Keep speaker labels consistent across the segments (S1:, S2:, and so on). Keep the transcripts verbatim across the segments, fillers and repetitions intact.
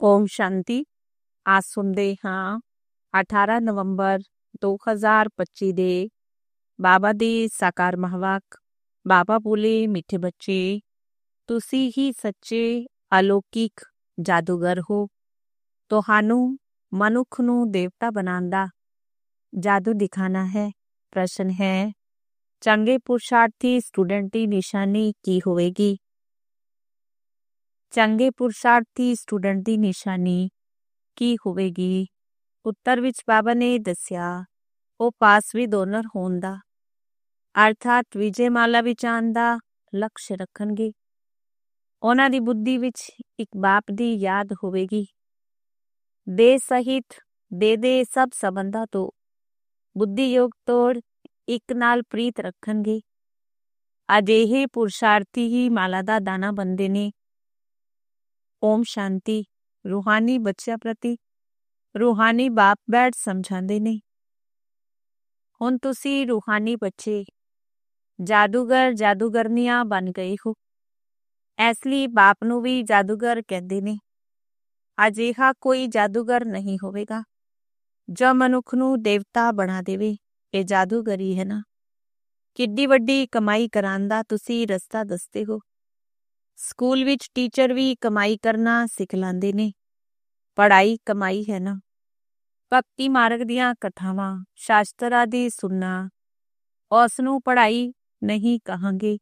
S1: ਓਮ ਸ਼ਾਂਤੀ। ਅੱਜ ਸੁਣਦੇ ਹਾਂ ਅਠਾਰਾਂ ਨਵੰਬਰ ਦੋ ਹਜ਼ਾਰ ਪੱਚੀ ਦੇ ਬਾਬਾ ਦੀ ਸਾਕਾਰ ਮਹਾਵਾਕ। ਬਾਬਾ ਬੋਲੇ, ਮਿੱਠੇ ਬੱਚੇ, ਤੁਸੀਂ ਹੀ ਸੱਚੇ ਅਲੌਕਿਕ ਜਾਦੂਗਰ ਹੋ। ਤੁਹਾਨੂੰ ਮਨੁੱਖ ਨੂੰ ਦੇਵਤਾ ਬਣਾਉਣ ਦਾ ਜਾਦੂ ਦਿਖਾਣਾ ਹੈ। ਪ੍ਰਸ਼ਨ ਹੈ, ਚੰਗੇ ਪੁਰਸ਼ਾਰਥੀ ਸਟੂਡੈਂਟ ਦੀ ਨਿਸ਼ਾਨੀ ਕੀ ਹੋਵੇਗੀ? ਚੰਗੇ ਪੁਰਸ਼ਾਰਥੀ ਸਟੂਡੈਂਟ ਦੀ ਨਿਸ਼ਾਨੀ ਕੀ ਹੋਵੇਗੀ? ਉੱਤਰ ਵਿੱਚ ਬਾਬਾ ਨੇ ਦੱਸਿਆ, ਉਹ ਪਾਸ ਵੀ ਦੋਨਰ ਹੋਣ ਦਾ ਅਰਥਾਤ ਵਿਜੇ ਮਾਲਾ ਵਿੱਚ ਆਉਣ ਦਾ ਲਕਸ਼ ਰੱਖਣਗੇ। ਉਹਨਾਂ ਦੀ ਬੁੱਧੀ ਵਿੱਚ ਇੱਕ ਬਾਪ ਦੀ ਯਾਦ ਹੋਵੇਗੀ। ਦੇ ਸਹਿਤ ਦੇ ਦੇ ਸਭ ਸੰਬੰਧਾਂ ਤੋਂ ਬੁੱਧੀ ਯੋਗ ਤੋੜ ਇੱਕ ਨਾਲ ਪ੍ਰੀਤ ਰੱਖਣਗੇ। ਅਜਿਹੇ ਪੁਰਸ਼ਾਰਥੀ ਹੀ ਮਾਲਾ ਦਾ ਦਾਣਾ ਬਣਦੇ ਨੇ। ਓਮ ਸ਼ਾਂਤੀ। ਰੂਹਾਨੀ ਬੱਚਿਆਂ ਪ੍ਰਤੀ ਰੂਹਾਨੀ ਬਾਪ ਬੈਠ ਸਮਝਾਉਂਦੇ ਨੇ। ਹੁਣ ਤੁਸੀਂ ਰੂਹਾਨੀ ਬੱਚੇ ਜਾਦੂਗਰ ਜਾਦੂਗਰਨੀਆਂ ਬਣ ਗਏ ਹੋ। ਇਸ ਲਈ ਬਾਪ ਨੂੰ ਵੀ ਜਾਦੂਗਰ ਕਹਿੰਦੇ ਨੇ। ਅਜਿਹਾ ਕੋਈ ਜਾਦੂਗਰ ਨਹੀਂ ਹੋਵੇਗਾ ਜੋ ਮਨੁੱਖ ਨੂੰ ਦੇਵਤਾ ਬਣਾ ਦੇਵੇ। ਇਹ ਜਾਦੂਗਰੀ ਹੈ ਨਾ। ਕਿੱਡੀ ਵੱਡੀ ਕਮਾਈ ਕਰਾਉਣ ਦਾ ਤੁਸੀਂ ਰਸਤਾ ਦੱਸਦੇ ਹੋ। ਸਕੂਲ ਵਿੱਚ ਟੀਚਰ ਵੀ ਕਮਾਈ ਕਰਨਾ ਸਿਖਲਾਉਂਦੇ ਨੇ। ਪੜ੍ਹਾਈ ਕਮਾਈ ਹੈ ਨਾ। ਭਗਤੀ ਮਾਰਗ ਦੀਆਂ ਕਥਾਵਾਂ ਸ਼ਾਸਤਰਾਂ ਦੀ ਸੁਣਨਾ, ਉਸ ਨੂੰ ਪੜ੍ਹਾਈ ਨਹੀਂ ਕਹਾਂਗੇ।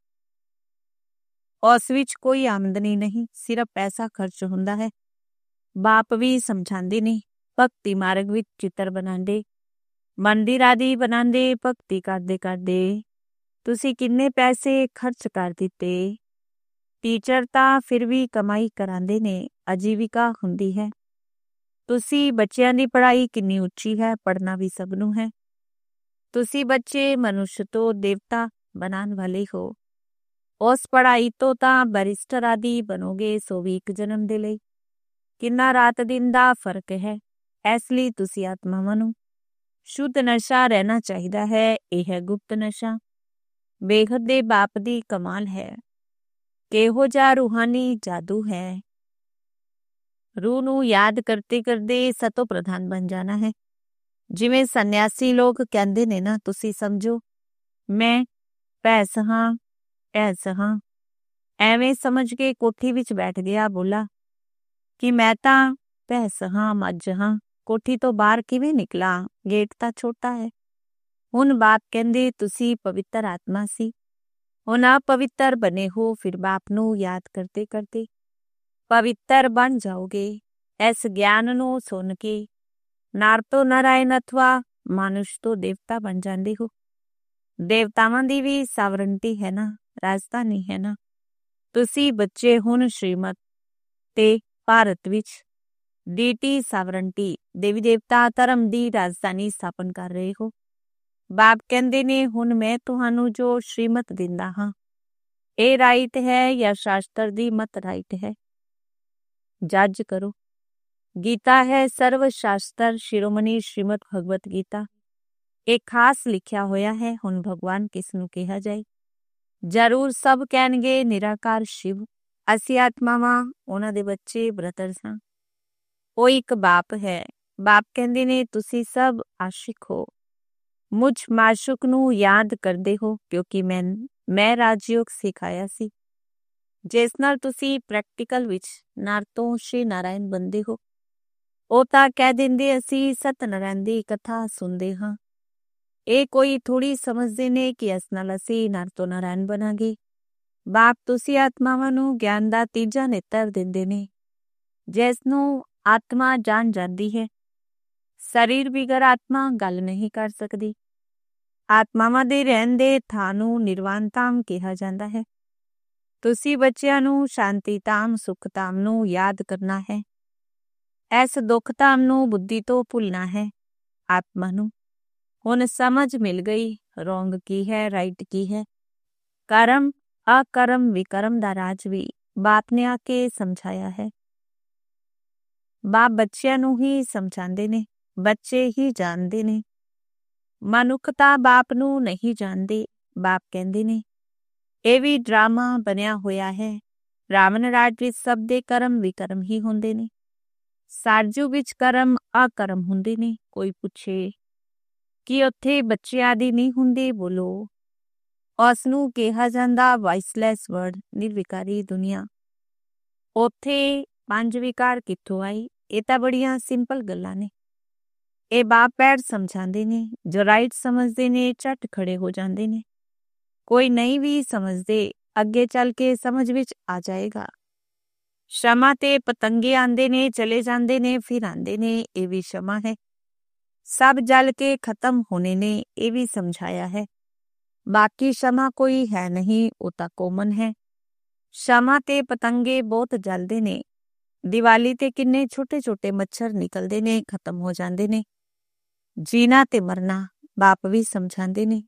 S1: ਉਸ ਵਿੱਚ ਕੋਈ ਆਮਦਨੀ ਨਹੀਂ, ਸਿਰਫ ਪੈਸਾ ਖਰਚ ਹੁੰਦਾ ਹੈ। ਬਾਪ ਵੀ ਸਮਝਾਉਂਦੇ ਨੇ। ਭਗਤੀ ਮਾਰਗ ਵਿੱਚ ਚਿੱਤਰ ਬਣਾਉਂਦੇ, ਮੰਦਿਰ ਆਦਿ ਬਣਾਉਂਦੇ, ਭਗਤੀ ਕਰਦੇ ਕਰਦੇ ਤੁਸੀਂ ਕਿੰਨੇ ਪੈਸੇ ਖਰਚ ਕਰ ਦਿੱਤੇ। ਟੀਚਰ ਤਾਂ ਫਿਰ ਵੀ ਕਮਾਈ ਕਰਾਉਂਦੇ ਨੇ, ਆਜੀਵਿਕਾ ਹੁੰਦੀ ਹੈ। ਤੁਸੀਂ ਬੱਚਿਆਂ ਦੀ ਪੜ੍ਹਾਈ ਕਿੰਨੀ ਉੱਚੀ ਹੈ। ਪੜ੍ਹਨਾ ਵੀ ਸਭ ਨੂੰ ਹੈ। ਤੁਸੀਂ ਬੱਚੇ ਮਨੁੱਖ ਤੋਂ ਦੇਵਤਾ ਬਣਾਉਣ ਵਾਲੇ ਹੋ। ਉਸ ਪੜ੍ਹਾਈ ਤੋਂ ਤਾਂ ਬੈਰਿਸਟਰ ਆਦਿ ਬਣੋਗੇ, ਸੋ ਵੀ ਇੱਕ ਜਨਮ ਦੇ ਲਈ। ਕਿੰਨਾ ਰਾਤ ਦਿਨ ਦਾ ਫਰਕ ਹੈ। ਇਸ ਲਈ ਤੁਸੀਂ ਆਤਮਾਵਾਂ ਨੂੰ ਸ਼ੁੱਧ ਨਸ਼ਾ ਰਹਿਣਾ ਚਾਹੀਦਾ ਹੈ। ਇਹ ਹੈ ਗੁਪਤ ਨਸ਼ਾ। ਬੇਹੱਦ ਦੇ ਬਾਪ ਦੀ ਕਮਾਲ ਹੈ। ਕਿਹੋ ਜਿਹਾ ਰੂਹਾਨੀ ਜਾਦੂ ਹੈ। ਰੂਹ ਨੂੰ ਯਾਦ ਕਰਦੇ ਕਰਦੇ ਸਤੋ ਪ੍ਰਧਾਨ ਬਣ ਜਾਣਾ ਹੈ। ਜਿਵੇਂ ਸੰਨਿਆਸੀ ਲੋਕ ਕਹਿੰਦੇ ਨੇ ਨਾ, ਤੁਸੀਂ ਸਮਝੋ ਮੈਂ ਭੈਂਸ ਹਾਂ, ਐਸ ਹਾਂ। ਐਵੇਂ ਸਮਝ ਕੇ ਕੋਠੀ ਵਿੱਚ ਬੈਠ ਗਿਆ। ਬੋਲਾ ਕਿ ਮੈਂ ਤਾਂ ਭੈਂਸ ਹਾਂ, ਮੱਝ ਹਾਂ। ਕੋਠੀ ਤੋਂ ਬਾਹਰ ਕਿਵੇਂ ਨਿਕਲਾਂ? ਗੇਟ ਤਾਂ ਛੋਟਾ ਹੈ। ਹੁਣ ਬਾਪ ਕਹਿੰਦੇ ਤੁਸੀਂ ਪਵਿੱਤਰ ਆਤਮਾ ਸੀ, ਹੁਣ ਅਪਵਿੱਤਰ ਬਣੇ ਹੋ। ਫਿਰ ਬਾਪ ਨੂੰ ਯਾਦ ਕਰਦੇ ਕਰਦੇ ਪਵਿੱਤਰ ਬਣ ਜਾਓਗੇ। ਇਸ ਗਿਆਨ ਨੂੰ ਸੁਣ ਕੇ ਨਰ ਤੋਂ ਨਾਰਾਇਣ ਅਥਵਾ ਮਨੁਸ਼ ਤੋਂ ਦੇਵਤਾ ਬਣ ਜਾਂਦੇ ਹੋ। ਦੇਵਤਾਵਾਂ ਦੀ ਵੀ ਸਾਵਰਨਟੀ ਹੈ ਨਾ, ਰਾਜਧਾਨੀ ਹੈ ਨਾ। ਤੁਸੀਂ ਬੱਚੇ ਹੁਣ ਸ਼੍ਰੀਮਤ ਤੇ ਭਾਰਤ ਵਿੱਚ ਡੀਟੀ ਸਾਵਰਨਟੀ ਦੇਵੀ ਦੇਵਤਾ ਧਰਮ ਦੀ ਰਾਜਧਾਨੀ ਸਥਾਪਨ ਕਰ ਰਹੇ ਹੋ। ਬਾਪ ਕਹਿੰਦੇ ਨੇ ਹੁਣ ਮੈਂ ਤੁਹਾਨੂੰ ਜੋ ਸ਼੍ਰੀਮਤ ਦਿੰਦਾ ਹਾਂ, ਇਹ ਰਾਈਟ ਹੈ ਜਾਂ ਸ਼ਾਸਤਰ ਦੀ ਮਤ ਰਾਈਟ ਹੈ? ਜੱਜ ਕਰੋ। ਗੀਤਾ ਹੈ ਸਰਵ ਸ਼ਾਸਤਰ ਸ਼ਿਰੋਮਣੀ ਸ਼੍ਰੀਮਦ ਭਗਵਤ ਗੀਤਾ। ਇਹ ਖਾਸ ਲਿਖਿਆ ਹੋਇਆ ਹੈ। ਹੁਣ ਭਗਵਾਨ ਕਿਸ ਨੂੰ ਕਿਹਾ ਜਾਏ? ਜ਼ਰੂਰ ਸਭ ਕਹਿਣਗੇ ਨਿਰਾਕਾਰ ਸ਼ਿਵ। ਅਸੀਂ ਆਤਮਾਵਾਂ ਉਹਨਾਂ ਦੇ ਬੱਚੇ ਬ੍ਰਦਰ ਸਾਂ। ਉਹ ਇੱਕ ਬਾਪ ਹੈ। ਬਾਪ ਕਹਿੰਦੇ ਨੇ ਤੁਸੀਂ ਸਭ ਆਸ਼ਿਕ ਹੋ, ਮੁਝ ਮਾਸ਼ੂਕ ਨੂੰ ਯਾਦ ਕਰਦੇ ਹੋ, ਕਿਉਂਕਿ ਮੈਂ ਮੈਂ ਰਾਜਯੋਗ ਸਿਖਾਇਆ ਸੀ, ਜਿਸ ਨਾਲ ਤੁਸੀਂ ਪ੍ਰੈਕਟੀਕਲ ਵਿੱਚ ਨਰ ਤੋਂ ਸ਼੍ਰੀ ਨਾਰਾਇਣ ਬਣਦੇ ਹੋ। ਉਹ ਤਾਂ ਕਹਿ ਦਿੰਦੇ ਅਸੀਂ ਸਤ ਨਾਰਾਇਣ ਦੀ ਕਥਾ ਸੁਣਦੇ ਹਾਂ। ਇਹ ਕੋਈ ਥੋੜ੍ਹੀ ਸਮਝਦੇ ਨੇ ਕਿ ਇਸ ਨਾਲ ਅਸੀਂ ਨਰ ਤੋਂ ਨਾਰਾਇਣ ਬਣਾਂਗੇ। ਬਾਪ ਤੁਸੀਂ ਆਤਮਾਵਾਂ ਨੂੰ ਗਿਆਨ ਦਾ ਤੀਜਾ ਨੇਤਰ ਦਿੰਦੇ ਨੇ, ਜਿਸ ਨੂੰ ਆਤਮਾ ਜਾਣ ਜਾਂਦੀ ਹੈ। ਸਰੀਰ ਬਿਗਰ ਆਤਮਾ ਗੱਲ ਨਹੀਂ ਕਰ ਸਕਦੀ। ਆਤਮਾਵਾਂ ਦੇ ਰਹਿਣ ਦੇ ਥਾਂ ਨੂੰ ਨਿਰਵਾਨ ਧਾਮ ਕਿਹਾ ਜਾਂਦਾ ਹੈ। ਤੁਸੀਂ ਬੱਚਿਆਂ ਨੂੰ ਸ਼ਾਂਤੀ ਧਾਮ ਸੁਖ ਧਾਮ ਨੂੰ ਯਾਦ ਕਰਨਾ ਹੈ। ਇਸ ਦੁੱਖ ਧਾਮ ਨੂੰ ਬੁੱਧੀ ਤੋਂ ਭੁੱਲਣਾ ਹੈ। ਆਤਮਾ ਨੂੰ ਹੁਣ ਸਮਝ ਮਿਲ ਗਈ ਰੋਂਗ ਕੀ ਹੈ, ਰਾਈਟ ਕੀ ਹੈ। ਕਰਮ ਅਕਰਮ ਵਿਕਰਮ ਦਾ ਰਾਜ ਵੀ ਬਾਪ ਨੇ ਆ ਕੇ ਸਮਝਾਇਆ ਹੈ। ਬਾਪ ਬੱਚਿਆਂ ਨੂੰ ਹੀ ਸਮਝਾਉਂਦੇ ਨੇ, ਬੱਚੇ ਹੀ ਜਾਣਦੇ ਨੇ। ਮਨੁੱਖ ਤਾਂ ਬਾਪ ਨੂੰ ਨਹੀਂ ਜਾਣਦੇ। ਬਾਪ ਕਹਿੰਦੇ ਨੇ ਇਹ ਵੀ ਡਰਾਮਾ ਬਣਿਆ ਹੋਇਆ ਹੈ। ਰਾਵਣ ਰਾਜ ਵਿੱਚ ਸਭ ਦੇ ਕਰਮ ਵਿਕਰਮ ਹੀ ਹੁੰਦੇ ਨੇ। ਸਾਰਜੂ ਵਿੱਚ ਕਰਮ ਅਕਰਮ ਹੁੰਦੇ ਨੇ। ਕੋਈ ਪੁੱਛੇ ਕਿ ਉੱਥੇ ਬੱਚੇ ਆਦਿ ਨਹੀਂ ਹੁੰਦੇ, ਬੋਲੋ ਉਸ ਨੂੰ ਕਿਹਾ ਜਾਂਦਾ ਵਾਇਸਲੈਸ ਵਰਡ, ਨਿਰਵਿਕਾਰੀ ਦੁਨੀਆ। ਉੱਥੇ ਪੰਜ ਵਿਕਾਰ ਕਿੱਥੋਂ ਆਈ? ਇਹ ਤਾਂ ਬੜੀਆਂ ਸਿੰਪਲ ਗੱਲਾਂ ਨੇ। ਇਹ ਬਾਪ ਬੈਠ ਸਮਝਾਉਂਦੇ ਨੇ। ਜੋ ਰਾਈਟ ਸਮਝਦੇ ਨੇ ਝੱਟ ਖੜੇ ਹੋ ਜਾਂਦੇ ਨੇ। ਕੋਈ ਨਹੀਂ ਵੀ ਸਮਝਦੇ, ਅੱਗੇ ਚੱਲ ਕੇ ਸਮਝ ਵਿੱਚ ਆ ਜਾਏਗਾ। ਸ਼ਮਾ ਤੇ ਪਤੰਗੇ ਆਂਦੇ ਨੇ, ਚਲੇ ਜਾਂਦੇ ਨੇ, ਫਿਰ ਆਂਦੇ ਨੇ, ਇਹ ਵੀ ਸ਼ਮਾ ਹੈ। ਸਭ ਜਲ ਕੇ ਖਤਮ ਹੋਣੇ ਨੇ, ਇਹ ਵੀ ਸਮਝਾਇਆ ਹੈ। ਬਾਕੀ ਸ਼ਮਾ ਕੋਈ ਹੈ ਨਹੀਂ, ਉਹ ਤਾਂ ਕੋਮਨ ਹੈ। ਸ਼ਮਾ ਤੇ ਪਤੰਗੇ ਬਹੁਤ ਜਲਦੇ ਨੇ। ਦੀਵਾਲੀ ਤੇ ਕਿੰਨੇ ਛੋਟੇ ਛੋਟੇ ਮੱਛਰ ਨਿਕਲਦੇ ਨੇ, ਖਤਮ ਹੋ ਜਾਂਦੇ ਨੇ। ਜੀਣਾ ਤੇ ਮਰਨਾ ਬਾਪ ਵੀ ਸਮਝਾਉਂਦੇ ਨੇ।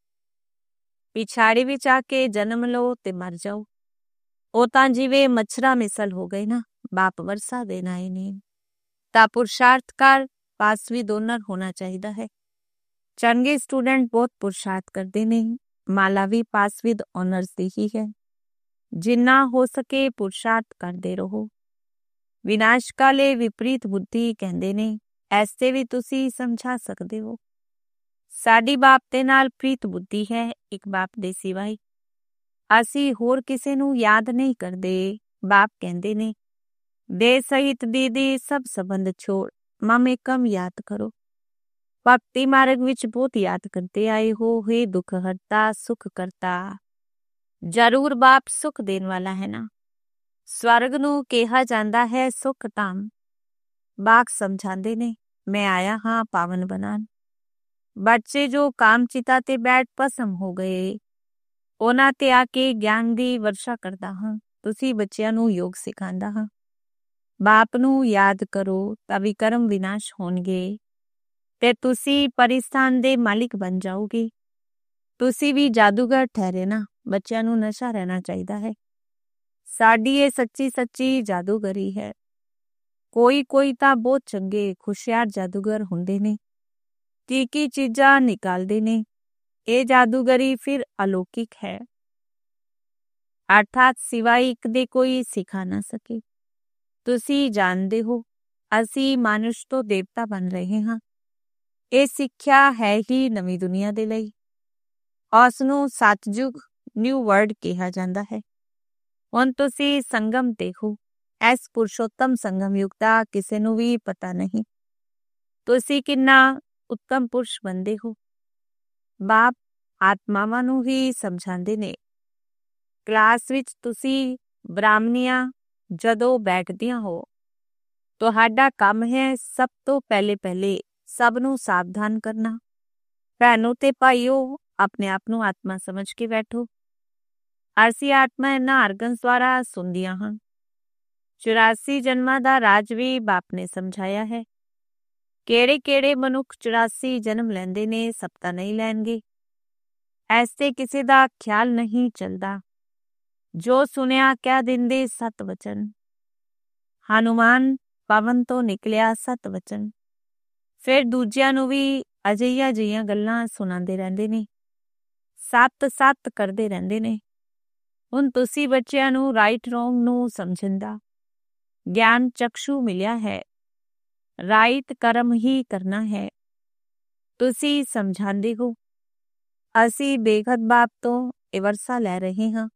S1: ਪਿਛਾੜੀ ਵਿੱਚ ਆ ਕੇ ਜਨਮ ਲਓ ਤੇ ਮਰ ਜਾਓ, ਉਹ ਤਾਂ ਜਿਵੇਂ ਮੱਛਰਾਂ ਮਿਸਲ ਹੋ ਗਏ ਨਾ। ਬਾਪ ਵਰਸਾ ਦੇਣਾ ਹੀ ਨਹੀਂ। ਤਾਂ ਪੁਰਸ਼ਾਰਥ ਕਰ, ਪਾਸ ਵੀ ਦੋਨਰ ਹੋਣਾ ਚਾਹੀਦਾ ਹੈ। ਚੰਗੇ ਸਟੂਡੈਂਟ ਬਹੁਤ ਪੁਰਸ਼ਾਰਥ ਕਰਦੇ ਨੇ। ਮਾਲਾ ਵੀ ਪਾਸ ਵਿਦ ਆਨਰਸ ਦੀ ਹੀ ਹੈ। ਜਿੰਨਾ ਹੋ ਸਕੇ ਪੁਰਸ਼ਾਰਥ ਕਰਦੇ ਰਹੋ। ਵਿਨਾਸ਼ ਕਾਲੇ ਵਿਪਰੀਤ ਬੁੱਧੀ ਕਹਿੰਦੇ ਨੇ, ਐਸੇ ਵੀ ਤੁਸੀਂ ਸਮਝਾ ਸਕਦੇ ਹੋ। ਸਾਡੀ ਬਾਪ ਦੇ ਨਾਲ ਪ੍ਰੀਤ ਬੁੱਧੀ ਹੈ, ਇੱਕ ਬਾਪ ਦੇ ਸਿਵਾਏ। ਅਸੀਂ ਹੋਰ ਕਿਸੇ ਨੂੰ ਯਾਦ ਨਹੀਂ ਕਰਦੇ। ਬਾਪ ਕਹਿੰਦੇ ਨੇ, ਦੇ ਸਹਿਤ ਦੀਦੀ ਸਭ ਸੰਬੰਧ ਛੋੜ, ਮਮ ਏਕਮ ਯਾਦ ਕਰੋ। ਭਗਤੀ ਮਾਰਗ ਵਿੱਚ ਬਹੁਤ ਯਾਦ ਕਰਦੇ ਆਏ ਹੋ। ਹੇ ਦੁੱਖ ਹਰਤਾ ਸੁਖ ਕਰਤਾ, ਜ਼ਰੂਰ ਬਾਪ ਸੁਖ ਦੇਣ ਵਾਲਾ ਹੈ ਨਾ। ਸਵਰਗ ਨੂੰ ਕਿਹਾ ਜਾਂਦਾ ਹੈ ਸੁਖ ਧਾਮ। ਬਾਪ ਸਮਝਾਉਂਦੇ ਨੇ, ਮੈਂ ਆਇਆ ਹਾਂ ਪਾਵਨ ਬਣਾਉਣ। ਬੱਚੇ ਜੋ ਕਾਮ ਚਿਤਾ ਤੇ ਬੈਠ ਭਸਮ ਹੋ ਗਏ, ਉਹਨਾਂ ਤੇ ਆ ਕੇ ਗਿਆਨ ਦੀ ਵਰਸ਼ਾ ਕਰਦਾ ਹਾਂ। ਤੁਸੀਂ ਬੱਚਿਆਂ ਨੂੰ ਯੋਗ ਸਿਖਾਉਂਦਾ ਹਾਂ। ਬਾਪ ਨੂੰ ਯਾਦ ਕਰੋ ਤਾਂ ਵਿਕਰਮ ਵਿਨਾਸ਼ ਹੋਣਗੇ ਤੇ ਤੁਸੀਂ ਪਰਿਸਥਾਨ ਦੇ ਮਾਲਿਕ ਬਣ ਜਾਓਗੇ। ਤੁਸੀਂ ਵੀ ਜਾਦੂਗਰ ਠਹਿਰੇ ਨਾ। ਬੱਚਿਆਂ ਨੂੰ ਨਸ਼ਾ ਰਹਿਣਾ ਚਾਹੀਦਾ ਹੈ। ਸਾਡੀ ਇਹ ਸੱਚੀ ਸੱਚੀ ਜਾਦੂਗਰੀ ਹੈ। ਕੋਈ ਕੋਈ ਤਾਂ ਬਹੁਤ ਚੰਗੇ ਹੁਸ਼ਿਆਰ ਜਾਦੂਗਰ ਹੁੰਦੇ ਨੇ, ਕੀ ਕੀ ਚੀਜ਼ਾਂ ਨਿਕਾਲਦੇ ਨੇ। ਇਹ ਜਾਦੂਗਰੀ ਫਿਰ ਅਲੌਕਿਕ ਹੈ, ਅਰਥਾਤ ਸਿਵਾਏ ਇੱਕ ਦੇ ਕੋਈ ਸਿਖਾ ਨਾ ਸਕੇ। ਤੁਸੀਂ ਜਾਣਦੇ ਹੋ ਅਸੀਂ ਮਾਨੁਸ਼ ਤੋਂ ਦੇਵਤਾ ਬਣ ਰਹੇ ਹਾਂ। ਇਹ ਸਿੱਖਿਆ ਹੈ ਹੀ ਨਵੀਂ ਦੁਨੀਆ ਦੇ ਲਈ। ਉਸ ਨੂੰ ਸਤਜੁਗ ਨਿਊ ਵਰਲਡ ਕਿਹਾ ਜਾਂਦਾ ਹੈ। ਹੁਣ ਤੁਸੀਂ ਸੰਗਮ ਦੇਖੋ, ਇਸ ਪੁਰਸ਼ੋਤਮ ਸੰਗਮ ਯੁਗ ਦਾ ਕਿਸੇ ਨੂੰ ਵੀ ਪਤਾ ਨਹੀਂ। ਤੁਸੀਂ ਕਿੰਨਾ ਉੱਤਮ ਪੁਰਸ਼ ਬਣਦੇ ਹੋ। ਬਾਪ ਆਤਮਾਵਾਂ ਨੂੰ ਹੀ ਸਮਝਾਉਂਦੇ ਨੇ। ਕਲਾਸ ਵਿੱਚ ਤੁਸੀਂ ਬ੍ਰਾਹਮਣੀਆਂ ਜਦੋਂ ਬੈਠਦੀਆਂ ਹੋ, ਤੁਹਾਡਾ ਕੰਮ ਹੈ ਸਭ ਤੋਂ ਪਹਿਲੇ ਪਹਿਲੇ ਸਭ ਨੂੰ ਸਾਵਧਾਨ ਕਰਨਾ। ਭੈਣੋ ਤੇ ਭਾਈਓ, ਆਪਣੇ ਆਪ ਨੂੰ ਆਤਮਾ ਸਮਝ ਕੇ ਬੈਠੋ। ਅਸੀਂ ਆਤਮਾ ਇਹਨਾਂ ਅਰਗਨਸ ਦੁਆਰਾ ਸੁਣਦੀਆਂ ਹਾਂ। ਚੁਰਾਸੀ ਜਨਮਾਂ ਦਾ ਰਾਜ ਵੀ ਬਾਪ ਨੇ ਸਮਝਾਇਆ ਹੈ। ਕਿਹੜੇ ਕਿਹੜੇ ਮਨੁੱਖ ਚੁਰਾਸੀ ਜਨਮ ਲੈਂਦੇ ਨੇ, ਸਭ ਤਾਂ ਨਹੀਂ ਲੈਣਗੇ। ਐਸੇ ਕਿਸੇ ਦਾ ਖਿਆਲ ਨਹੀਂ ਚੱਲਦਾ। ਜੋ ਸੁਣਿਆ ਕਹਿ ਦਿੰਦੇ ਸਤ ਵਚਨ। ਹਨੂਮਾਨ ਪਵਨ ਤੋਂ ਨਿਕਲਿਆ ਸਤ ਵਚਨ। ਫਿਰ ਦੂਜਿਆਂ ਨੂੰ ਵੀ ਅਜਿਹੀਆਂ ਅਜਿਹੀਆਂ ਗੱਲਾਂ ਸੁਣਾਉਂਦੇ ਰਹਿੰਦੇ ਨੇ, ਸੱਤ ਸੱਤ ਕਰਦੇ ਰਹਿੰਦੇ ਨੇ। ਹੁਣ ਤੁਸੀਂ ਬੱਚਿਆਂ ਨੂੰ ਰਾਈਟ ਰੋਂਗ ਨੂੰ ਸਮਝਣ ਦਾ ਗਿਆਨ ਚਕਸ਼ੂ ਮਿਲਿਆ ਹੈ। ਰਾਈਟ ਕਰਮ ਹੀ ਕਰਨਾ ਹੈ। ਤੁਸੀਂ ਸਮਝਾਉਂਦੇ ਹੋ। ਅਸੀਂ ਬੇਖਤ ਬਾਪ ਤੋਂ ਇਹ ਵਰਸਾ ਲੈ ਰਹੇ ਹਾਂ।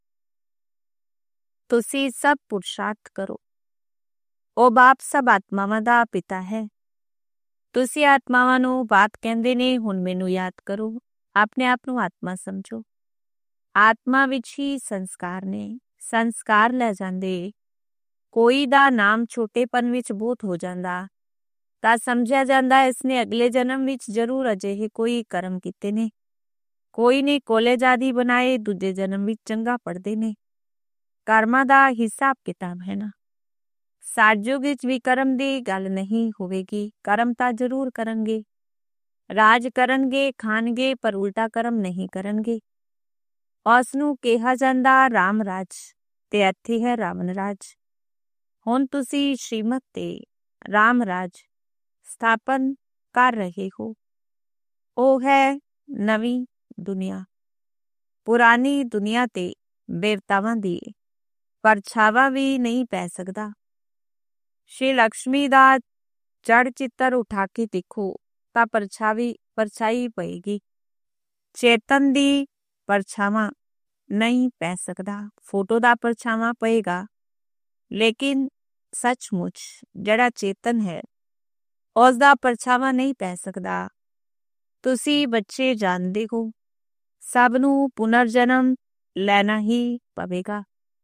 S1: ਤੁਸੀਂ ਸਭ ਪੁਰਸ਼ਾਰਥ ਕਰੋ। ਉਹ ਬਾਪ ਸਭ ਆਤਮਾਵਾਂ ਦਾ ਪਿਤਾ ਹੈ। ਤੁਸੀਂ ਆਤਮਾਵਾਂ ਨੂੰ ਬਾਤ ਕਹਿੰਦੇ ਨੇ, ਹੁਣ ਮੈਨੂੰ ਯਾਦ ਕਰੋ। ਆਪਣੇ ਆਪ ਨੂੰ ਆਤਮਾ ਸਮਝੋ। ਆਤਮਾ ਵਿੱਚ ਹੀ ਸੰਸਕਾਰ ਨੇ। ਸੰਸਕਾਰ ਲੈ ਜਾਂਦੇ। ਕੋਈ ਦਾ ਨਾਮ ਛੋਟੇਪਨ ਵਿੱਚ ਬਹੁਤ ਹੋ ਜਾਂਦਾ ਤਾਂ ਸਮਝਿਆ ਜਾਂਦਾ ਇਸਨੇ ਅਗਲੇ ਜਨਮ ਵਿੱਚ ਜ਼ਰੂਰ ਅਜਿਹੇ ਕੋਈ ਕਰਮ ਕੀਤੇ ਨੇ। ਕੋਈ ਨੇ ਕਾਲਜ ਆਦਿ ਬਣਾਏ, ਦੂਜੇ ਜਨਮ ਵਿੱਚ ਚੰਗਾ ਪੜ੍ਹਦੇ ਨੇ। ਕਰਮਾਂ ਦਾ ਹਿਸਾਬ ਕਿਤਾਬ ਹੈ ਨਾ। ਸਾਜਯੁਗ ਵਿੱਚ ਵੀ ਕਰਮ ਦੀ ਗੱਲ ਨਹੀਂ ਹੋਵੇਗੀ। ਕਰਮ ਤਾਂ ਜ਼ਰੂਰ ਕਰਨਗੇ, ਰਾਜ ਕਰਨਗੇ, ਖਾਣਗੇ, ਪਰ ਉਲਟਾ ਕਰਮ ਨਹੀਂ ਕਰਨਗੇ। ਉਸ ਨੂੰ ਕਿਹਾ ਜਾਂਦਾ ਰਾਮ ਰਾਜ, ਤੇ ਇੱਥੇ ਹੈ ਰਾਵਣ ਰਾਜ। ਹੁਣ ਤੁਸੀਂ ਸ਼੍ਰੀਮਤ ਤੇ ਰਾਮ ਰਾਜ ਸਥਾਪਨ ਕਰ ਰਹੇ ਹੋ। ਉਹ ਹੈ ਨਵੀਂ ਦੁਨੀਆ। ਪੁਰਾਣੀ ਦੁਨੀਆ ਤੇ ਦੇਵਤਾਵਾਂ ਦੀ ਪਰਛਾਵਾਂ ਵੀ ਨਹੀਂ ਪੈ ਸਕਦਾ। श्री लक्ष्मी ਦਾ ਜੜ ਚਿੱਤਰ ਉਠਾ ਕੇ ਦੇਖੋ ਤਾਂ ਪਰਛਾਵੀ ਪਰਛਾਈ ਪਏਗੀ। ਚੇਤਨ ਦੀ ਪਰਛਾਵਾਂ ਨਹੀਂ ਪੈ ਸਕਦਾ। ਫੋਟੋ ਦਾ ਪਰਛਾਵਾਂ ਪਏਗਾ, ਲੇਕਿਨ ਸੱਚਮੁੱਚ ਜਿਹੜਾ ਚੇਤਨ ਹੈ ਉਸ ਦਾ ਪਰਛਾਵਾਂ ਨਹੀਂ ਪੈ ਸਕਦਾ। ਤੁਸੀਂ ਬੱਚੇ ਜਾਣਦੇ ਹੋ, ਸਭ ਨੂੰ ਪੁਨਰ ਜਨਮ ਲੈਣਾ ਹੀ ਪਵੇਗਾ।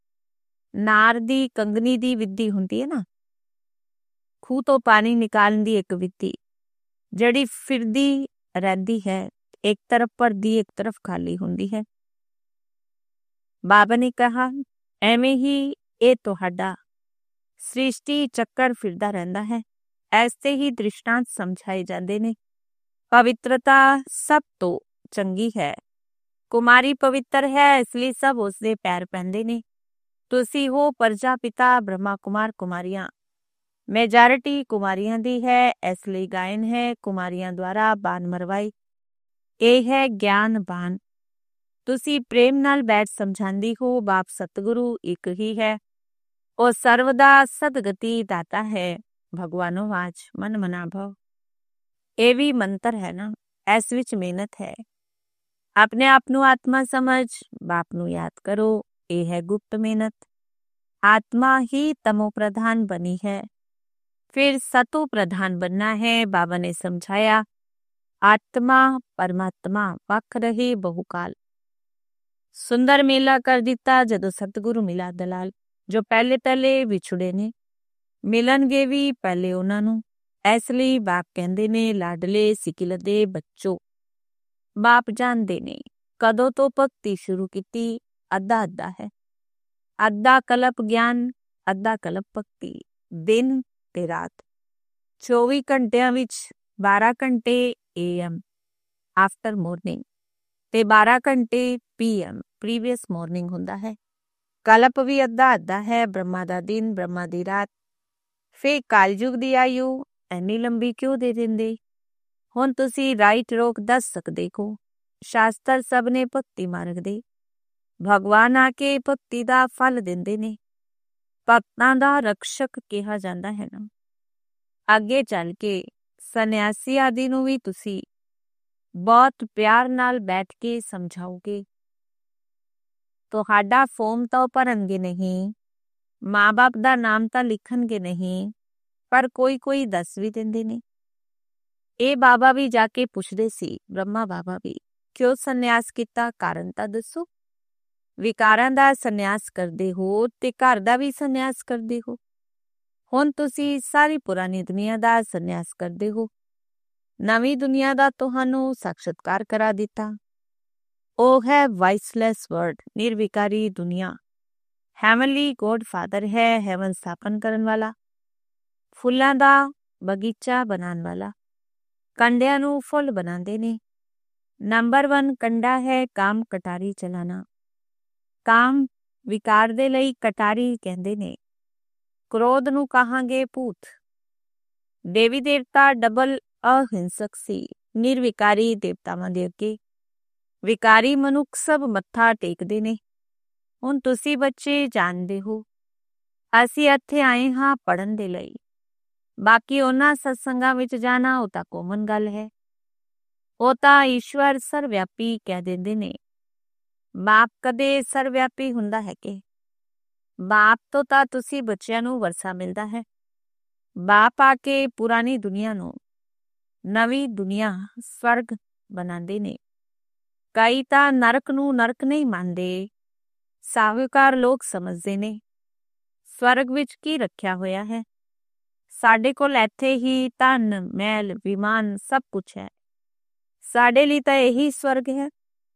S1: ਨਾਰ ਦੀ ਕੰਗਣੀ ਦੀ ਵਿਧੀ ਹੁੰਦੀ ਹੈ ਨਾ, ਖੂਹ ਤੋਂ ਪਾਣੀ ਨਿਕਾਲਣ ਦੀ ਇੱਕ ਵਿਧੀ, ਜਿਹੜੀ ਫਿਰਦੀ ਰਹਿੰਦੀ ਹੈ, ਇੱਕ ਤਰਫ ਭਰਦੀ ਇੱਕ ਤਰਫ ਖਾਲੀ ਹੁੰਦੀ ਹੈ। ਬਾਬਾ ਨੇ ਕਿਹਾ ਐਵੇਂ ਹੀ ਇਹ ਤੁਹਾਡਾ ਸ੍ਰਿਸ਼ਟੀ ਚੱਕਰ ਫਿਰਦਾ ਰਹਿੰਦਾ ਹੈ। ਐਸੇ ਹੀ ਦ੍ਰਿਸ਼ਟਾਂਤ ਸਮਝਾਏ ਜਾਂਦੇ ਨੇ। ਪਵਿੱਤਰਤਾ ਸਭ ਤੋਂ ਚੰਗੀ ਹੈ। ਕੁਮਾਰੀ ਪਵਿੱਤਰ ਹੈ, ਇਸ ਲਈ ਸਭ ਉਸਦੇ ਪੈਰ ਪੈਂਦੇ ਨੇ। ਤੁਸੀਂ ਹੋ ਪ੍ਰਜਾਪਿਤਾ ਬ੍ਰਹਮਾ ਕੁਮਾਰ ਕੁਮਾਰੀਆਂ। ਮੈਜੋਰਿਟੀ ਕੁਮਾਰੀਆਂ ਦੀ ਹੈ, ਇਸ ਲਈ ਗਾਇਨ ਹੈ ਕੁਮਾਰੀਆਂ ਦੁਆਰਾ ਬਾਣ ਮਰਵਾਈ। ਇਹ ਹੈ ਗਿਆਨ ਬਾਣ। ਤੁਸੀਂ ਪ੍ਰੇਮ ਨਾਲ ਬੈਠ ਸਮਝਾਂਦੀ ਹੋ। ਬਾਪ ਸਤਿਗੁਰੂ ਇੱਕ ਹੀ ਹੈ। ਉਹ ਸਰਵ ਦਾ ਸਦਗਤੀ ਦਾਤਾ ਹੈ। ਭਗਵਾਨੋ ਵਾਚ ਮਨ ਮਨਾ ਭਵ। ਇਹ ਵੀ ਮੰਤਰ ਹੈ ਨਾ, ਇਸ ਵਿੱਚ ਮਿਹਨਤ ਹੈ। ਆਪਣੇ ਆਪ ਨੂੰ ਆਤਮਾ ਸਮਝ, ਬਾਪ ਨੂੰ ਯਾਦ ਕਰੋ। ਇਹ ਹੈ ਗੁਪਤ ਮਿਹਨਤ। ਆਤਮਾ ਹੀ ਤਮੋ ਪ੍ਰਧਾਨ ਬਣੀ ਹੈ, ਫਿਰ ਸਤੋ ਪ੍ਰਧਾਨ ਬਣਨਾ ਹੈ। ਬਾਬਾ ਨੇ ਸਮਝਾਇਆ ਆਤਮਾ ਪਰਮਾਤਮਾ ਵੱਖ ਰਹੇ ਬਹੁਕਾਲ। ਸੁੰਦਰ ਮੇਲਾ ਕਰ ਦਿੱਤਾ ਜਦੋਂ ਸਤਿਗੁਰੂ ਮਿਲਾ ਦਲਾਲ। ਜੋ ਪਹਿਲੇ ਪਹਿਲੇ ਵਿਛੜੇ ਨੇ ਮਿਲਣਗੇ ਵੀ ਪਹਿਲੇ ਉਹਨਾਂ ਨੂੰ। ਇਸ ਲਈ ਬਾਪ ਕਹਿੰਦੇ ਨੇ ਲਾਡਲੇ ਸਿਕਿਲ ਦੇ ਬੱਚੋ। ਬਾਪ ਜਾਣਦੇ ਨੇ ਕਦੋਂ ਤੋਂ ਭਗਤੀ ਸ਼ੁਰੂ ਕੀਤੀ। ਅੱਧਾ ਅੱਧਾ ਹੈ। ਅੱਧਾ ਕਲਪ ਗਿਆਨ, ਅੱਧਾ ਕਲਪ ਭਗਤੀ, ਦਿਨ ਤੇ ਰਾਤ। ਚੌਵੀ ਘੰਟਿਆਂ ਵਿੱਚ ਬਾਰਾਂ ਘੰਟੇ ਏ ਐਮ ਆਫਟਰ ਮੋਰਨਿੰਗ ਤੇ ਬਾਰਾਂ ਘੰਟੇ ਪੀ ਐਮ ਪ੍ਰੀਵੀਅਸ ਮੋਰਨਿੰਗ ਹੁੰਦਾ ਹੈ। ਕਲਪ ਵੀ ਅੱਧਾ ਅੱਧਾ ਹੈ। ਬ੍ਰਹਮਾ ਦਾ ਦਿਨ, ਬ੍ਰਹਮਾ ਦੀ ਰਾਤ। ਫੇਰ ਕਾਲਯੁਗ ਦੀ ਆਯੂ ਇੰਨੀ ਲੰਬੀ ਕਿਉਂ ਦੇ ਦਿੰਦੇ? ਹੁਣ ਤੁਸੀਂ ਰਾਈਟ ਰੋਕ ਦੱਸ ਸਕਦੇ ਹੋ। ਸ਼ਾਸਤਰ ਸਭ ਨੇ ਭਗਤੀ ਮਾਰਗ ਦੇ। ਭਗਵਾਨ ਆ ਕੇ ਭਗਤੀ ਦਾ ਫਲ ਦਿੰਦੇ ਨੇ। ਭਗਤਾਂ ਦਾ ਰਕਸ਼ਕ ਕਿਹਾ ਜਾਂਦਾ ਹੈ ਨਾ। ਅੱਗੇ ਚੱਲ ਕੇ ਸੰਨਿਆਸੀ ਆਦਿ ਨੂੰ ਵੀ ਤੁਸੀਂ ਬਹੁਤ ਪਿਆਰ ਨਾਲ ਬੈਠ ਕੇ ਸਮਝਾਓਗੇ। ਤੁਹਾਡਾ ਫੋਰਮ ਤਾਂ ਉਹ ਭਰਨਗੇ ਨਹੀਂ, ਮਾਂ ਬਾਪ ਦਾ ਨਾਮ ਤਾਂ ਲਿਖਣਗੇ ਨਹੀਂ, ਪਰ ਕੋਈ ਕੋਈ ਦੱਸ ਵੀ ਦਿੰਦੇ ਨੇ। ਇਹ ਬਾਬਾ ਵੀ ਜਾ ਕੇ ਪੁੱਛਦੇ ਸੀ, ਬ੍ਰਹਮਾ ਬਾਬਾ ਵੀ, ਕਿਉਂ ਸੰਨਿਆਸ ਕੀਤਾ? ਕਾਰਨ ਤਾਂ ਦੱਸੋ। ਵਿਕਾਰਾਂ ਦਾ ਸੰਨਿਆਸ ਕਰਦੇ ਹੋ ਤੇ ਘਰ ਦਾ ਵੀ ਸੰਨਿਆਸ ਕਰਦੇ ਹੋ। ਹੁਣ ਤੁਸੀਂ ਸਾਰੀ ਪੁਰਾਣੀ ਦੁਨੀਆ ਦਾ ਸੰਨਿਆਸ ਕਰਦੇ ਹੋ। ਨਵੀਂ ਦੁਨੀਆ ਦਾ ਤੁਹਾਨੂੰ ਸਾਖਸ਼ਾਤਕਾਰ ਕਰਾ ਦਿੱਤਾ। ਉਹ ਹੈ ਵਾਇਸਲੈਸ ਵਰਡ, ਨਿਰਵਿਕਾਰੀ ਦੁਨੀਆ। ਹੈਵਨਲੀ ਗੋਡ ਫਾਦਰ ਹੈ, ਹੈਵਨ ਸਥਾਪਨ ਕਰਨ ਵਾਲਾ, ਫੁੱਲਾਂ ਦਾ ਬਗੀਚਾ ਬਣਾਉਣ ਵਾਲਾ। ਕੰਡਿਆਂ ਨੂੰ ਫੁੱਲ ਬਣਾਉਂਦੇ ਨੇ। ਨੰਬਰ ਵਨ ਕੰਡਾ ਹੈ ਕਾਮ ਕਟਾਰੀ ਚਲਾਣਾ। ਕਾਮ ਵਿਕਾਰ ਦੇ ਲਈ ਕਟਾਰੀ ਕਹਿੰਦੇ ਨੇ। ਕ੍ਰੋਧ ਨੂੰ ਕਹਾਂਗੇ ਭੂਤ। ਦੇਵੀ ਦੇਵਤਾ ਡਬਲ ਅਹਿੰਸਕ ਸੀ, ਨਿਰਵਿਕਾਰੀ ਦੇਵਤਾਵਾਂ ਦੇ ਅੱਗੇ। ਵਿਕਾਰੀ ਮਨੁੱਖ ਸਭ ਮੱਥਾ ਟੇਕਦੇ ਨੇ। ਹੁਣ ਤੁਸੀਂ ਬੱਚੇ ਜਾਣਦੇ ਹੋ, ਅਸੀਂ ਇੱਥੇ ਆਏ ਹਾਂ ਪੜ੍ਹਨ ਦੇ ਲਈ। ਬਾਕੀ ਉਹਨਾਂ ਸਤਸੰਗਾਂ ਵਿੱਚ ਜਾਣਾ ਉਹ ਤਾਂ ਕੋਮਨ ਗੱਲ ਹੈ। ਉਹ ਤਾਂ ਈਸ਼ਵਰ ਸਰਵਿਆਪੀ ਕਹਿ ਦਿੰਦੇ ਨੇ। ਬਾਪ ਕਦੇ ਸਰਵਿਆਪੀ ਹੁੰਦਾ ਹੈ ਕਿ? ਬਾਪ ਤੋਂ ਤਾਂ ਤੁਸੀਂ ਬੱਚਿਆਂ ਨੂੰ ਵਰਸਾ ਮਿਲਦਾ ਹੈ। ਬਾਪ ਆ ਕੇ ਪੁਰਾਣੀ ਦੁਨੀਆ ਨੂੰ ਨਵੀਂ ਦੁਨੀਆ ਸਵਰਗ ਬਣਾਉਂਦੇ ਨੇ। ਕਈ ਤਾਂ ਨਰਕ ਨੂੰ ਨਰਕ ਨਹੀਂ ਮੰਨਦੇ, ਸਾਹੂਕਾਰ ਲੋਕ ਸਮਝਦੇ ਨੇ। ਸਵਰਗ ਵਿੱਚ ਕੀ ਰੱਖਿਆ ਹੋਇਆ ਹੈ? ਸਾਡੇ ਕੋਲ ਇੱਥੇ ਹੀ ਧਨ, ਮਹਿਲ, ਵਿਮਾਨ ਸਭ ਕੁਛ ਹੈ। ਸਾਡੇ ਲਈ ਤਾਂ ਇਹੀ ਸਵਰਗ ਹੈ।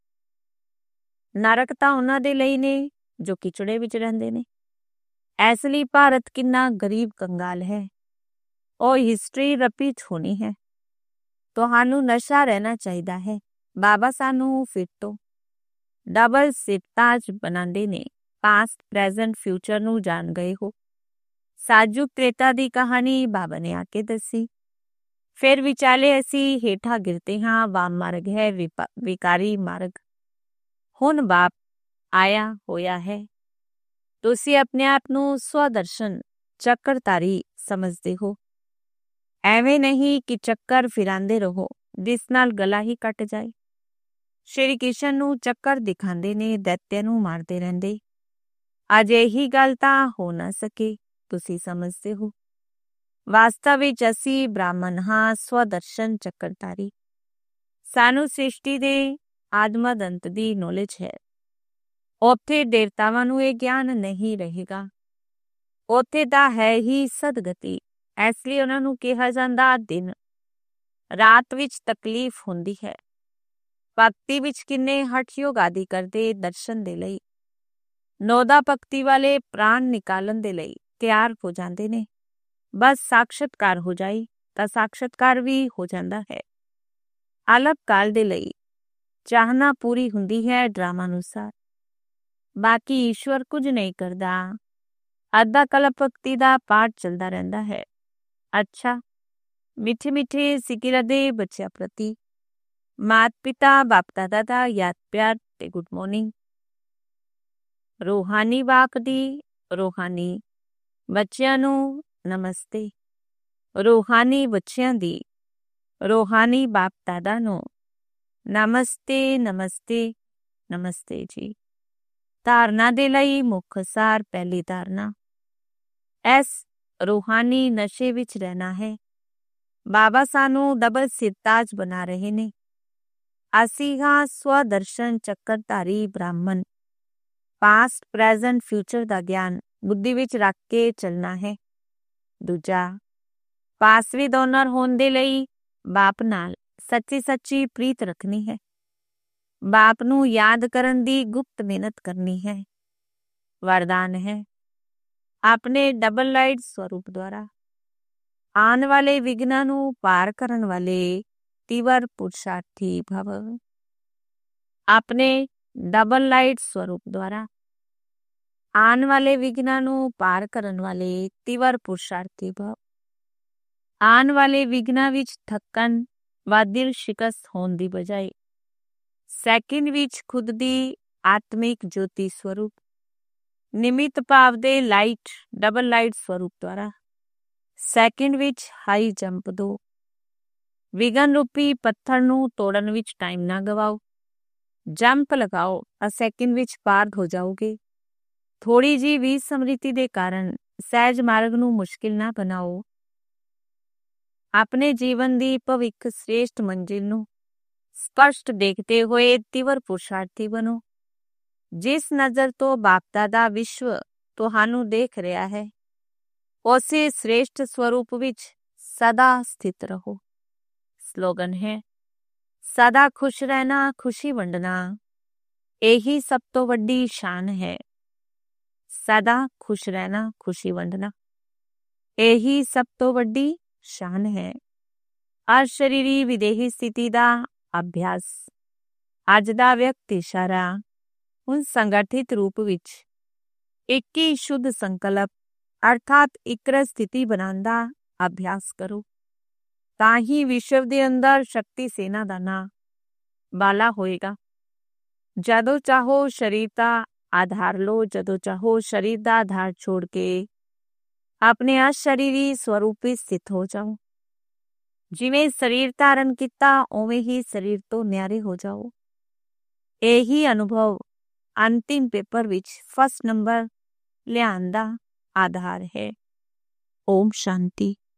S1: ਨਰਕ ਤਾਂ ਉਹਨਾਂ ਦੇ ਲਈ ਨੇ ਜੋ ਕਿਚੜੇ ਵਿੱਚ ਰਹਿੰਦੇ ਨੇ। ਇਸ ਲਈ ਭਾਰਤ ਕਿੰਨਾ ਗਰੀਬ ਕੰਗਾਲ ਹੈ। ਉਹ ਹਿਸਟਰੀ ਰਿਪੀਟ ਹੋਣੀ ਹੈ। ਤੁਹਾਨੂੰ ਨਸ਼ਾ ਰਹਿਣਾ ਚਾਹੀਦਾ ਹੈ। ਬਾਬਾ ਸਾਨੂੰ ਫਿਰ ਤੋਂ ਡਬਲ ਸਿਫਤਾਜ ਬਣਾਉਂਦੇ ਨੇ। ਪਾਸਟ, ਪ੍ਰੈਜ਼ੈਂਟ, ਫਿਊਚਰ ਨੂੰ ਜਾਣ ਗਏ ਹੋ। ਸਾਜੂਕ ਤ੍ਰੇਤਾ ਦੀ ਕਹਾਣੀ ਬਾਬਾ ਨੇ ਆ ਕੇ ਦੱਸੀ। ਫਿਰ ਵਿਚਾਲੇ ਅਸੀਂ ਹੇਠਾਂ ਗਿਰਦੇ ਹਾਂ। ਵਾਮ ਮਾਰਗ ਹੈ, ਵਿਕਾਰੀ ਮਾਰਗ। ਹੁਣ ਬਾਪ ਆਇਆ ਹੋਇਆ ਹੈ। ਤੁਸੀਂ ਆਪਣੇ ਆਪ ਨੂੰ ਸਵਦਰਸ਼ਨ ਚੱਕਰਧਾਰੀ ਸਮਝਦੇ ਹੋ। ਐਵੇਂ ਨਹੀਂ ਕਿ ਚੱਕਰ ਫਿਰਾਂਦੇ ਰਹੋ ਜਿਸ ਨਾਲ ਗਲਾ ਹੀ ਕੱਟ ਜਾਏ। ਸ਼੍ਰੀ ਕ੍ਰਿਸ਼ਨ ਨੂੰ ਚੱਕਰ ਦਿਖਾਉਂਦੇ ਨੇ, ਦੈਤਿਆਂ ਨੂੰ ਮਾਰਦੇ ਰਹਿੰਦੇ। ਅੱਜ ਇਹੀ ਗੱਲ ਤਾਂ ਹੋ ਨਾ ਸਕੇ, ਤੁਸੀਂ ਸਮਝਦੇ ਹੋ। ਵਾਸਤਵ ਵਿੱਚ ਅਸੀਂ ਬ੍ਰਾਹਮਣ ਹਾਂ, ਸਵਦਰਸ਼ਨ ਚੱਕਰਧਾਰੀ। ਸਾਨੂੰ ਸ੍ਰਿਸ਼ਟੀ ਦੇ ਆਦਮਦ ਅੰਤ ਦੀ ਨੌਲੇਜ ਹੈ। ਉੱਥੇ ਦੇਵਤਾਵਾਂ ਨੂੰ ਇਹ ਗਿਆਨ ਨਹੀਂ ਰਹੇਗਾ। ਉੱਥੇ ਤਾਂ ਹੈ ਹੀ ਸਦਗਤੀ, ਇਸ ਲਈ ਉਹਨਾਂ ਨੂੰ ਕਿਹਾ ਜਾਂਦਾ ਦਿਨ। ਰਾਤ ਵਿੱਚ ਤਕਲੀਫ ਹੁੰਦੀ ਹੈ। ਭਗਤੀ ਵਿੱਚ ਕਿੰਨੇ ਹਠਯੋਗ ਆਦਿ ਕਰਦੇ ਦਰਸ਼ਨ ਦੇ ਲਈ। ਨੌਦਾ ਭਗਤੀ ਵਾਲੇ ਪ੍ਰਾਣ ਨਿਕਾਲਣ ਦੇ ਲਈ ਤਿਆਰ ਹੋ ਜਾਂਦੇ ਨੇ। ਬਸ ਸਾਖਸ਼ਤਕਾਰ ਹੋ ਜਾਏ ਤਾਂ ਸਾਖਸ਼ਤਕਾਰ ਵੀ ਹੋ ਜਾਂਦਾ ਹੈ। ਅਲਪ ਕਾਲ ਦੇ ਲਈ ਚਾਹਨਾ ਪੂਰੀ ਹੁੰਦੀ ਹੈ ਡਰਾਮਾ ਅਨੁਸਾਰ। ਬਾਕੀ ਈਸ਼ਵਰ ਕੁਝ ਨਹੀਂ ਕਰਦਾ। ਅੱਧਾ ਕਲਪ ਭਗਤੀ ਦਾ ਪਾਠ ਚੱਲਦਾ ਰਹਿੰਦਾ ਹੈ। ਅੱਛਾ, ਮਿੱਠੇ ਮਿੱਠੇ ਸਿਕਿਰਾ ਦੇ ਬੱਚਿਆਂ ਪ੍ਰਤੀ ਮਾਤ ਪਿਤਾ ਬਾਪ ਦਾਦਾ ਦਾ ਯਾਦ ਪਿਆਰ ਤੇ ਗੁੱਡ ਮਾਰਨਿੰਗ। ਰੂਹਾਨੀ ਵਾਕ ਦੀ ਰੂਹਾਨੀ ਬੱਚਿਆਂ ਨੂੰ ਨਮਸਤੇ। ਰੂਹਾਨੀ ਬੱਚਿਆਂ ਦੀ ਰੂਹਾਨੀ ਬਾਪ ਦਾਦਾ ਨੂੰ ਨਮਸਤੇ ਨਮਸਤੇ ਨਮਸਤੇ ਜੀ। ਧਾਰਨਾ ਦੇ ਲਈ ਮੁੱਖ ਸਾਰ। ਪਹਿਲੀ ਧਾਰਨਾ, ਇਸ ਰੂਹਾਨੀ ਨਸ਼ੇ ਵਿੱਚ ਰਹਿਣਾ ਹੈ। ਬਾਬਾ ਸਾਨੂੰ ਡਬਲ ਸਿਰਤਾਜ ਬਣਾ ਰਹੇ ਨੇ। ਅਸੀਂ ਹਾਂ ਸਵਦਰਸ਼ਨ ਚੱਕਰਧਾਰੀ ਬ੍ਰਾਹਮਣ। ਪਾਸਟ, ਪ੍ਰੈਜ਼ੈਂਟ, ਫਿਊਚਰ ਦਾ ਗਿਆਨ ਬੁੱਧੀ ਵਿੱਚ ਰੱਖ ਕੇ ਚੱਲਣਾ ਹੈ। ਦੂਜਾ, ਪਾਸਵੀ ਡੋਨਰ ਹੋਣ ਦੇ ਲਈ ਬਾਪ ਨਾਲ ਸੱਚੀ ਸੱਚੀ ਪ੍ਰੀਤ ਰੱਖਣੀ ਹੈ। ਬਾਪ ਨੂੰ ਯਾਦ ਕਰਨ ਦੀ ਗੁਪਤ ਮਿਹਨਤ ਕਰਨੀ ਹੈ। ਵਰਦਾਨ ਹੈ, ਆਪਣੇ ਡਬਲ ਲਾਈਟ ਸਵਰੂਪ ਦੁਆਰਾ ਆਉਣ ਵਾਲੇ ਵਿਘਨਾਂ ਨੂੰ ਪਾਰ ਕਰਨ ਵਾਲੇ ਤੀਵਰ ਪੁਰਸ਼ਾਰਥੀ ਭਵ। ਆਪਣੇ ਡਬਲ ਲਾਈਟ ਸਵਰੂਪ ਦੁਆਰਾ ਆਉਣ ਵਾਲੇ ਵਿਘਨਾਂ ਨੂੰ ਪਾਰ ਕਰਨ ਵਾਲੇ ਤੀਵਰ ਪੁਰਸ਼ਾਰਥੀ ਭਵ। ਆਉਣ ਵਾਲੇ ਵਿਘਨਾਂ ਵਿੱਚ ਥੱਕਣ ਵਾ ਦਿਲ ਸ਼ਿਕਸਤ ਹੋਣ ਦੀ ਬਜਾਏ ਸੈਕਿੰਡ ਵਿੱਚ ਖੁਦ ਦੀ ਆਤਮਿਕ ਜੋਤੀ ਸਵਰੂਪ ਨਿਮਿਤ ਭਾਵ ਦੇ ਲਾਈਟ ਡਬਲ ਲਾਈਟ ਸਵਰੂਪ ਦੁਆਰਾ ਸੈਕਿੰਡ ਵਿੱਚ ਹਾਈ ਜੰਪ ਦੋ। ਵਿਗਨ ਰੂਪੀ ਪੱਥਰ ਨੂੰ ਤੋੜਨ ਵਿੱਚ ਟਾਈਮ ਨਾ ਗਵਾਓ। ਜੰਪ ਲਗਾਓ ਤਾਂ ਸੈਕਿੰਡ ਵਿੱਚ ਪਾਰ ਹੋ ਜਾਓਗੇ। ਥੋੜੀ ਜਿਹੀ ਵੀ ਸਮ੍ਰਿਤੀ ਦੇ ਕਾਰਨ ਸਹਿਜ ਮਾਰਗ ਨੂੰ ਮੁਸ਼ਕਿਲ ਨਾ ਬਣਾਓ। ਆਪਣੇ ਜੀਵਨ ਦੀ ਭਵਿੱਖ ਸ੍ਰੇਸ਼ਟ ਮੰਜ਼ਿਲ ਨੂੰ ਸਪਸ਼ਟ ਦੇਖਦੇ ਹੋਏ ਤੀਵਰ ਪੁਰਸ਼ਾਰਥੀ ਬਣੋ। ਜਿਸ ਨਜ਼ਰ ਤੋਂ ਬਾਪ ਦਾਦਾ ਵਿਸ਼ਵ ਤੁਹਾਨੂੰ ਦੇਖ ਰਿਹਾ ਹੈ, ਉਸੇ ਸ੍ਰੇਸ਼ਟ ਸਰੂਪ ਵਿੱਚ ਸਦਾ ਸਥਿਤ ਰਹੋ। ਸਲੋਗਨ ਹੈ, ਸਦਾ ਖੁਸ਼ ਰਹਿਣਾ, ਖੁਸ਼ੀ ਵੰਡਣਾ, ਇਹੀ ਸਭ ਤੋਂ ਵੱਡੀ ਸ਼ਾਨ ਹੈ। ਸਦਾ ਖੁਸ਼ ਰਹਿਣਾ, ਖੁਸ਼ੀ ਵੰਡਣਾ, ਇਹੀ ਸਭ ਤੋਂ ਵੱਡੀ ਸ਼ਾਨ ਹੈ। ਅਸ਼ਰੀਰੀ ਵਿਦੇਹੀ ਸਥਿਤੀ ਦਾ ਅਭਿਆਸ। ਅੱਜ ਦਾ ਵਿਅਕਤੀ ਇਸ਼ਾਰਾ ਹੁਣ ਸੰਗਠਿਤ ਰੂਪ ਵਿੱਚ ਇੱਕ ਹੀ ਸ਼ੁੱਧ ਸੰਕਲਪ ਅਰਥਾਤ ਇਕਰਸ ਸਥਿਤੀ ਬਣਾਉਣ ਦਾ ਅਭਿਆਸ ਕਰੋ। ਤਾਂ ਹੀ ਵਿਸ਼ਵ ਦੇ ਅੰਦਰ ਸ਼ਕਤੀ ਸੇਨਾ ਦਾ ਨਾਂ ਬਾਲਾ ਹੋਏਗਾ। ਜਦੋਂ ਚਾਹੋ ਸਰੀਰ ਦਾ ਆਧਾਰ ਲਓ, ਜਦੋਂ ਚਾਹੋ ਸਰੀਰ ਦਾ ਆਧਾਰ ਛੋੜ ਕੇ ਆਪਣੇ ਅਸ਼ਰੀਰੀ ਸਰੂਪ ਵਿੱਚ ਸਥਿਤ ਹੋ ਜਾਓ। ਜਿਵੇਂ ਸਰੀਰ ਧਾਰਨ ਕੀਤਾ ਉਵੇਂ ਹੀ ਸਰੀਰ ਤੋਂ ਨਿਆਰੇ ਹੋ ਜਾਓ। ਇਹੀ ਅਨੁਭਵ ਅੰਤਿਮ ਪੇਪਰ ਵਿੱਚ ਫਸਟ ਨੰਬਰ ਲਿਆਉਣ ਦਾ ਆਧਾਰ ਹੈ। ਓਮ ਸ਼ਾਂਤੀ।